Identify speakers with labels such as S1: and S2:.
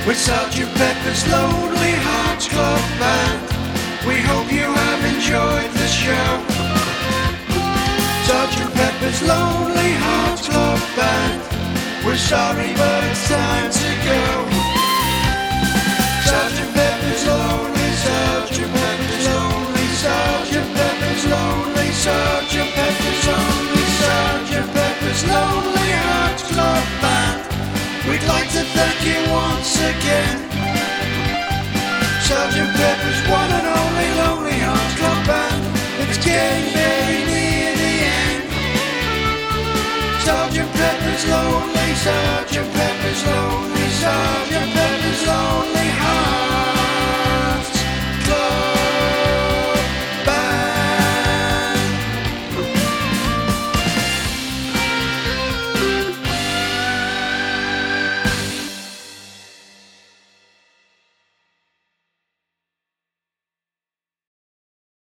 S1: with Sergeant Pepper's Lonely Hearts Club Band. We hope you have enjoyed the show. Sergeant Pepper's Lonely Hearts Club Band. We're sorry, but it's time to go. Sergeant Pepper's Lonely, Sergeant Pepper's Lonely, Sergeant Pepper's Lonely, Sergeant Pepper's Lonely, Sergeant Pepper's Lonely Hearts Club Band. We'd like to thank you once again. Sergeant Pepper's one and only Lonely Hearts Club Band. It's getting very near the end. Sergeant Pepper's Lonely, Sergeant Pepper's